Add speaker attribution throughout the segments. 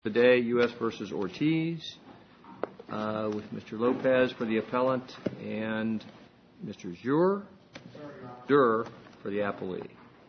Speaker 1: Today, U.S. versus Ortiz, with Mr. Lopez for the appellant and Mr. Durr for the appellee.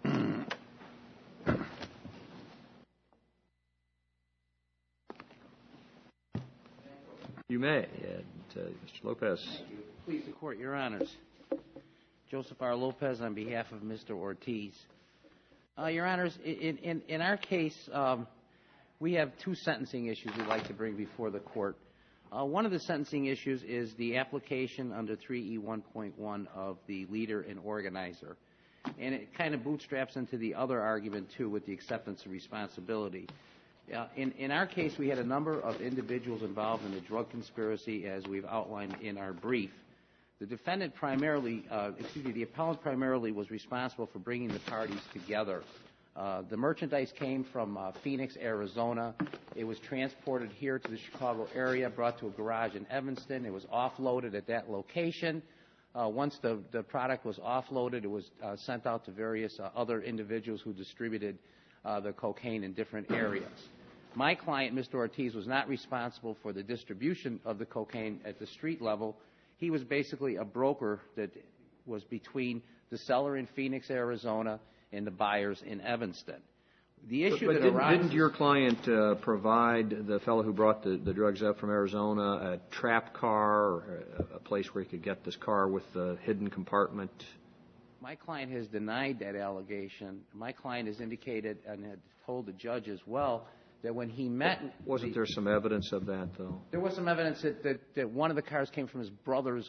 Speaker 1: You may, Mr. Lopez.
Speaker 2: Thank you. Please, the Court, Your Honors. Joseph R. Lopez on behalf of Mr. Ortiz. Your Honors, in our case, we have two sentencing issues we'd like to bring before the Court. One of the sentencing issues is the application under 3E1.1 of the leader and organizer. And it kind of bootstraps into the other argument, too, with the acceptance of responsibility. In our case, we had a number of individuals involved in the drug conspiracy, as we've outlined in our brief. The defendant primarily, the appellant primarily was responsible for bringing the parties together. The merchandise came from Phoenix, Arizona. It was transported here to the Chicago area, brought to a garage in Evanston. It was offloaded at that location. Once the product was offloaded, it was sent out to various other individuals who distributed the cocaine in different areas. My client, Mr. Ortiz, was not responsible for the distribution of the cocaine at the street level. He was basically a broker that was between the seller in Phoenix, Arizona, and the buyers in Evanston. The issue that arises...
Speaker 1: Didn't your client provide the fellow who brought the drugs up from Arizona a trap car, or a place where he could get this car with the hidden compartment?
Speaker 2: My client has denied that allegation. My client has indicated and had told the judge as well that when he met...
Speaker 1: Wasn't there some evidence of that, though?
Speaker 2: There was some evidence that one of the cars came from his brother's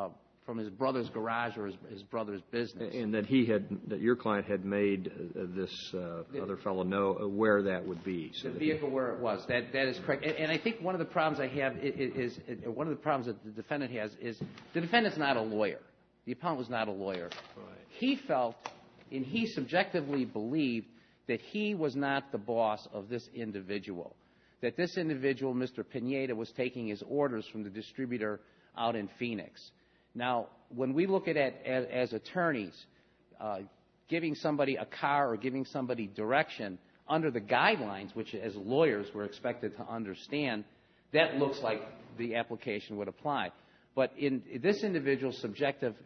Speaker 2: garage or his brother's business.
Speaker 1: And that your client had made this other fellow know where that would be.
Speaker 2: So the vehicle where it was. That is correct. And I think one of the problems I have is one of the problems that the defendant has is the defendant's not a lawyer. The appellant was not a lawyer. Right. He felt, and he subjectively believed, that he was not the boss of this individual. That this individual, Mr. Pineda, was taking his orders from the distributor out in Phoenix. Now, when we look at it as attorneys, giving somebody a car or giving somebody direction under the guidelines, which as lawyers we're expected to understand, that looks like the application would apply. But in this individual's subjective,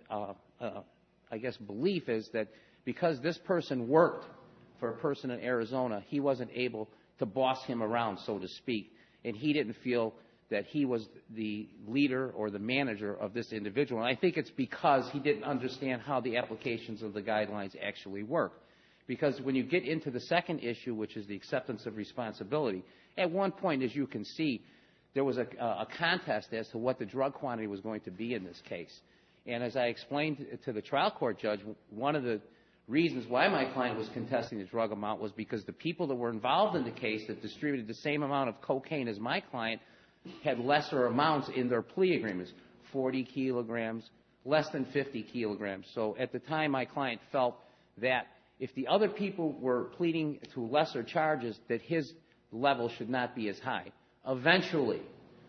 Speaker 2: belief is that because this person worked for a person in Arizona, he wasn't able to boss him around, so to speak, and he didn't feel that he was the leader or the manager of this individual. And I think it's because he didn't understand how the applications of the guidelines actually work. Because when you get into the second issue, which is the acceptance of responsibility, at one point, as you can see, there was a contest as to what the drug quantity was going to be in this case. And as I explained to the trial court judge, one of the reasons why my client was contesting the drug amount was because the people that were involved in the case that distributed the same amount of cocaine as my client had lesser amounts in their plea agreements, 40 kilograms, less than 50 kilograms. So at the time, my client felt that if the other people were pleading to lesser charges, that his level should not be as high. Eventually,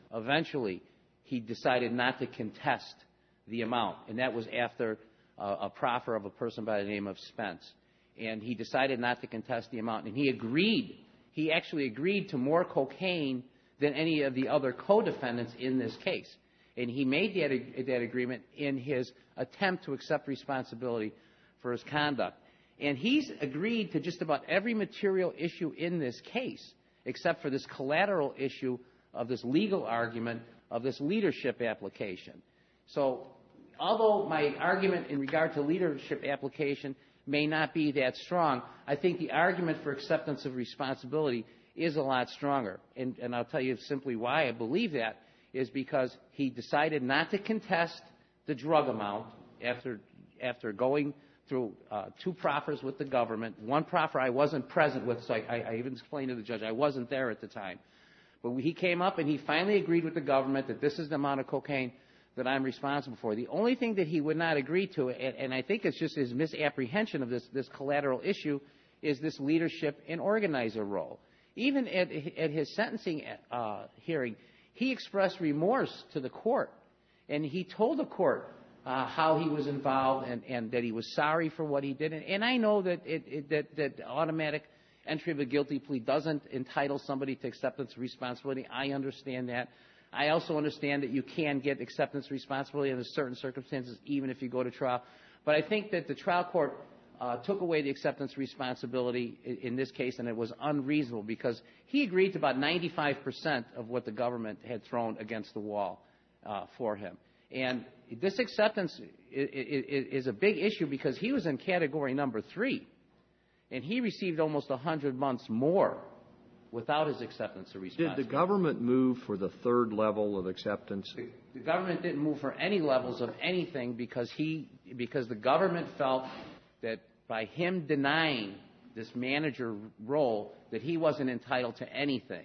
Speaker 2: he decided not to contest the amount, and that was after a proffer of a person by the name of Spence. And he decided not to contest the amount, and he agreed. He actually agreed to more cocaine than any of the other co-defendants in this case. And he made that agreement in his attempt to accept responsibility for his conduct. And he's agreed to just about every material issue in this case, except for this collateral issue of this legal argument of this leadership application. So although my argument in regard to leadership application may not be that strong, I think the argument for acceptance of responsibility is a lot stronger. And I'll tell you simply why I believe that is because he decided not to contest the drug amount after going through two proffers with the government. One proffer I wasn't present with, so I even explained to the judge I wasn't there at the time. But he came up and he finally agreed with the government that this is the amount of cocaine that I'm responsible for. The only thing that he would not agree to, and I think it's just his misapprehension of this collateral issue, is this leadership and organizer role. Even at his sentencing hearing, he expressed remorse to the court, and he told the court how he was involved and that he was sorry for what he did. And I know that that automatic entry of a guilty plea doesn't entitle somebody to acceptance of responsibility. I understand that. I also understand that you can get acceptance of responsibility under certain circumstances, even if you go to trial. But I think that the trial court took away the acceptance of responsibility in this case, and it was unreasonable because he agreed to about 95% of what the government had thrown against the wall for him. And this acceptance is a big issue because he was in category number 3, and he received almost 100 months more without his acceptance of responsibility.
Speaker 1: Did the government move for the third level of acceptance?
Speaker 2: The government didn't move for any levels of anything because the government felt that by him denying this manager role that he wasn't entitled to anything,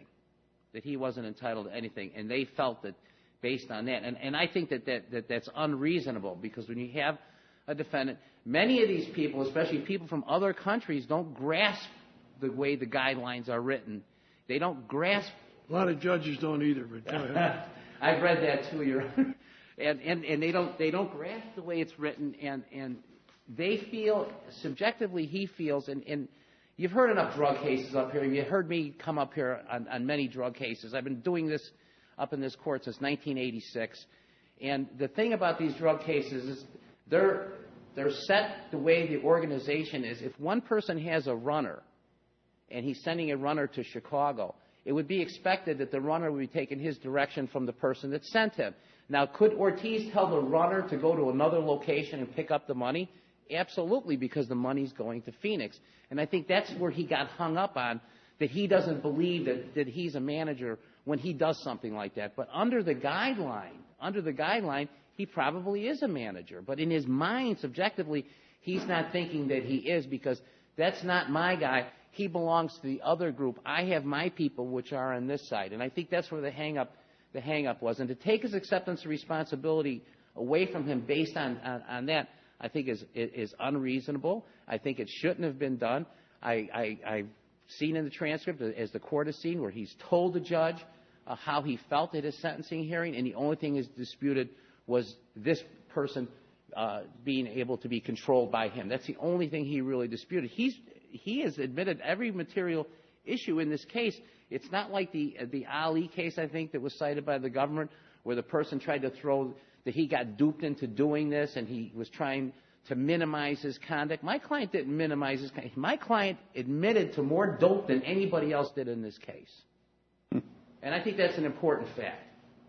Speaker 2: and they felt that based on that. And I think that's unreasonable because when you have a defendant, many of these people, especially people from other countries, don't grasp the way the guidelines are written. They don't grasp.
Speaker 3: A lot of judges don't either, but go ahead.
Speaker 2: I've read that too, Your Honor. And they don't grasp the way it's written, and they feel, subjectively he feels, and you've heard enough drug cases up here. You heard me come up here on many drug cases. I've been doing this up in this court since 1986. And the thing about these drug cases is they're set the way the organization is. If one person has a runner and he's sending a runner to Chicago, it would be expected that the runner would be taking his direction from the person that sent him. Now, could Ortiz tell the runner to go to another location and pick up the money? Absolutely, because the money's going to Phoenix. And I think that's where he got hung up on, that he doesn't believe that he's a manager when he does something like that. But under the guideline, he probably is a manager. But in his mind, subjectively, he's not thinking that he is because that's not my guy. He belongs to the other group. I have my people, which are on this side. And I think that's where the hang-up was. And to take his acceptance of responsibility away from him based on that, I think is unreasonable. I think it shouldn't have been done. I've seen in the transcript, as the court has seen, where he's told the judge how he felt at his sentencing hearing, and the only thing is disputed was this person being able to be controlled by him. That's the only thing he really disputed. He has admitted every material issue in this case. It's not like the Ali case, I think, that was cited by the government, where the person tried to throw that he got duped into doing this and he was trying to minimize his conduct. My client didn't minimize his conduct. My client admitted to more dope than anybody else did in this case. And I think that's an important fact.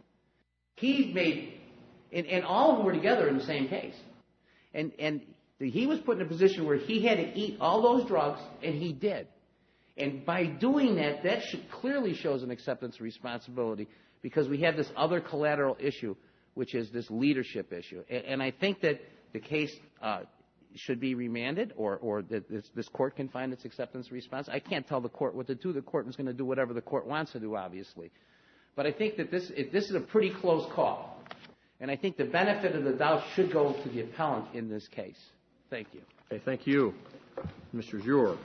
Speaker 2: He made, and all of them were together in the same case. And he was put in a position where he had to eat all those drugs, and he did. And by doing that, clearly shows an acceptance of responsibility because we have this other collateral issue, which is this leadership issue. And I think that the case should be remanded or that this court can find its acceptance of response. I can't tell the court what to do. The court is going to do whatever the court wants to do, obviously. But I think that this is a pretty close call. And I think the benefit of the doubt should go to the appellant in this case. Thank you.
Speaker 1: Okay, thank you. Mr. Jur.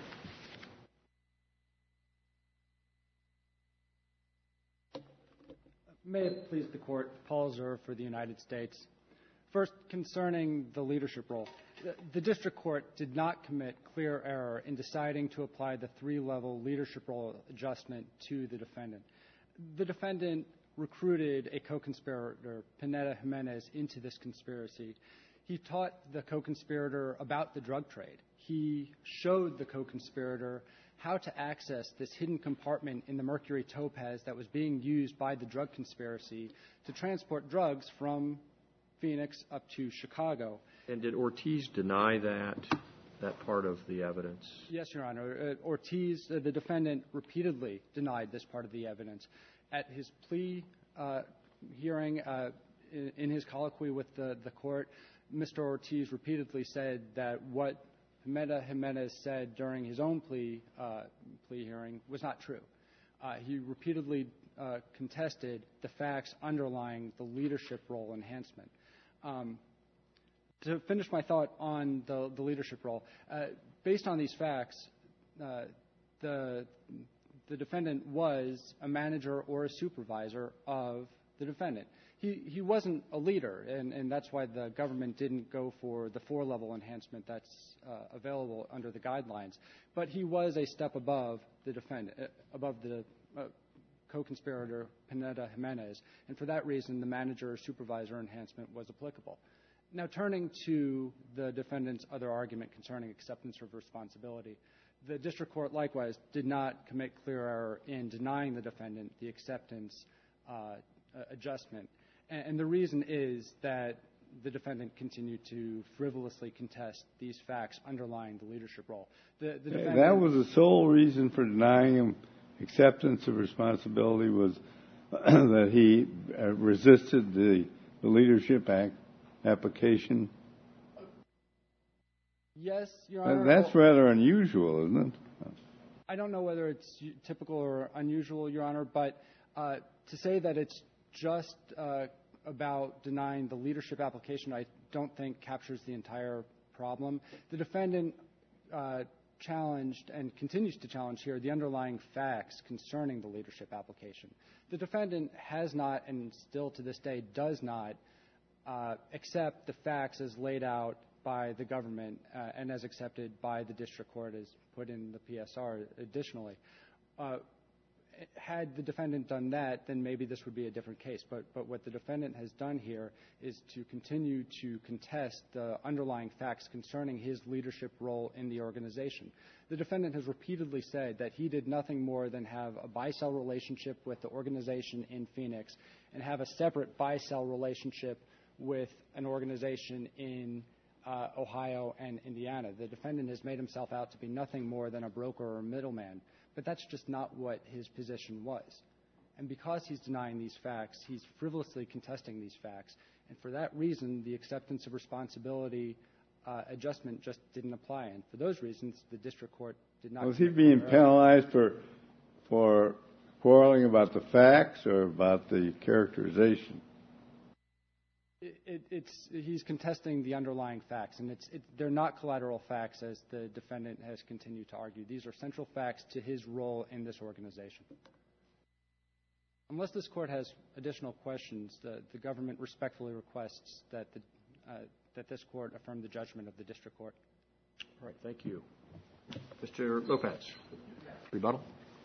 Speaker 4: May it please the Court, Paul Zur for the United States. First, concerning the leadership role, the district court did not commit clear error in deciding to apply the 3-level leadership role adjustment to the defendant. The defendant recruited a co-conspirator, Pineda Jimenez, into this conspiracy. He taught the co-conspirator about the drug trade. He showed the co-conspirator how to access this hidden compartment in the Mercury Topaz that was being used by the drug conspiracy to transport drugs from Phoenix up to Chicago.
Speaker 1: And did Ortiz deny that part of the evidence?
Speaker 4: Yes, Your Honor. Ortiz, the defendant, repeatedly denied this part of the evidence. At his plea hearing, in his colloquy with the court, Mr. Ortiz repeatedly said that what Pineda Jimenez said during his own plea hearing was not true. He repeatedly contested the facts underlying the leadership role enhancement. To finish my thought on the leadership role, based on these facts, the defendant was a manager or a supervisor of the defendant. He wasn't a leader, and that's why the government didn't go for the 4-level enhancement that's available under the guidelines. But he was a step above the defendant, above the co-conspirator Pineda Jimenez, and for that reason, the manager or supervisor enhancement was applicable. Now, turning to the defendant's other argument concerning acceptance of responsibility, the district court likewise did not commit clear error in denying the defendant the acceptance adjustment. And the reason is that the defendant continued to frivolously contest these facts underlying the leadership role.
Speaker 5: That was the sole reason for denying him acceptance of responsibility, was that he resisted the Leadership Act application?
Speaker 4: Yes, Your Honor.
Speaker 5: That's rather unusual, isn't it?
Speaker 4: I don't know whether it's typical or unusual, Your Honor, but to say that it's just about denying the leadership application, I don't think captures the entire problem. The defendant challenged and continues to challenge here the underlying facts concerning the leadership application. The defendant has not, and still to this day does not, accept the facts as laid out by the government and as accepted by the district court as put in the PSR additionally. Had the defendant done that, then maybe this would be a different case. But what the defendant has done here is to continue to contest the underlying facts concerning his leadership role in the organization. The defendant has repeatedly said that he did nothing more than have a buy-sell relationship with the organization in Phoenix and have a separate buy-sell relationship with an organization in Ohio and Indiana. The defendant has made himself out to be nothing more than a broker or middleman. But that's just not what his position was. And because he's denying these facts, he's frivolously contesting these facts. And for that reason, the acceptance of responsibility adjustment just didn't apply. And for those reasons, the district court did not.
Speaker 5: Was he being penalized for quarreling about the facts or about the characterization?
Speaker 4: He's contesting the underlying facts, and they're not collateral facts, as the defendant has continued to argue. These are central facts to his role in this organization. Unless this court has additional questions, the government respectfully requests that this court affirm the judgment of the district court.
Speaker 1: All right, thank you. Mr. Lopez, rebuttal.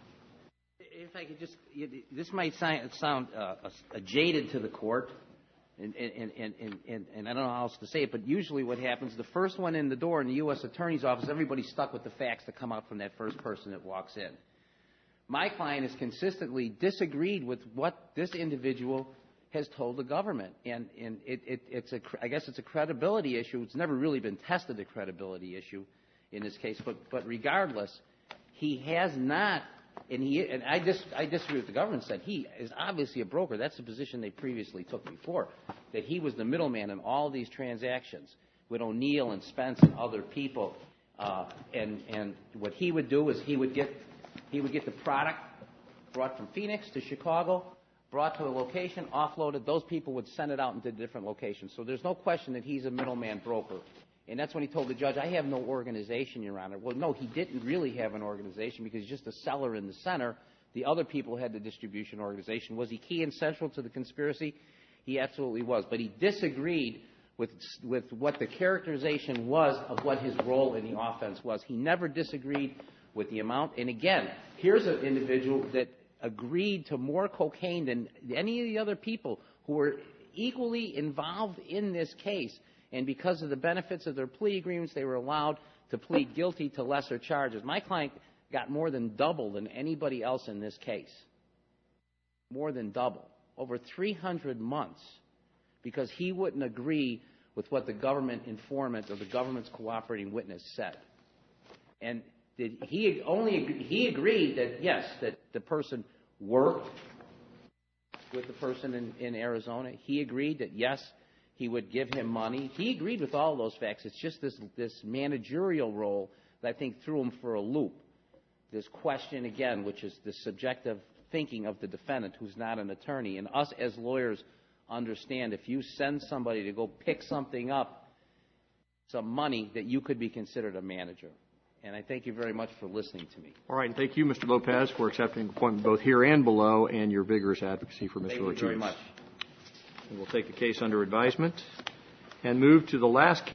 Speaker 2: If I could just, this might sound jaded to the court, and I don't know how else to say it, but usually what happens, the first one in the door in the U.S. Attorney's Office, everybody's stuck with the facts that come out from that first person that walks in. My client has consistently disagreed with what this individual has told the government, and I guess it's a credibility issue. It's never really been tested, a credibility issue in this case, but regardless, he has not. And I disagree with the government said he is obviously a broker. That's the position they previously took before, that he was the middleman in all these transactions with O'Neill and Spence and other people. And what he would do is he would get the product brought from Phoenix to Chicago, brought to a location, offloaded. Those people would send it out into different locations. So there's no question that he's a middleman broker. And that's when he told the judge, I have no organization, Your Honor. Well, no, he didn't really have an organization because he's just a seller in the center. The other people had the distribution organization. Was he key and central to the conspiracy? He absolutely was. But he disagreed with what the characterization was of what his role in the offense was. He never disagreed with the amount. And again, here's an individual that agreed to more cocaine than any of the other people who were equally involved in this case. And because of the benefits of their plea agreements, they were allowed to plead guilty to lesser charges. My client got more than double than anybody else in this case. More than double. Over 300 months. Because he wouldn't agree with what the government informant or the government's cooperating witness said. And he agreed that, yes, that the person worked with the person in Arizona. He agreed that, yes, he would give him money. He agreed with all those facts. It's just this managerial role that I think threw him for a loop. This question, again, which is the subjective thinking of the defendant who's not an attorney. And us as lawyers understand if you send somebody to go pick something up, some money, that you could be considered a manager. And I thank you very much for listening to me.
Speaker 1: All right. And thank you, Mr. Lopez, for accepting the appointment both here and below and your vigorous advocacy for Mr. Ortiz.
Speaker 2: Thank you very much.
Speaker 1: And we'll take the case under advisement and move to the last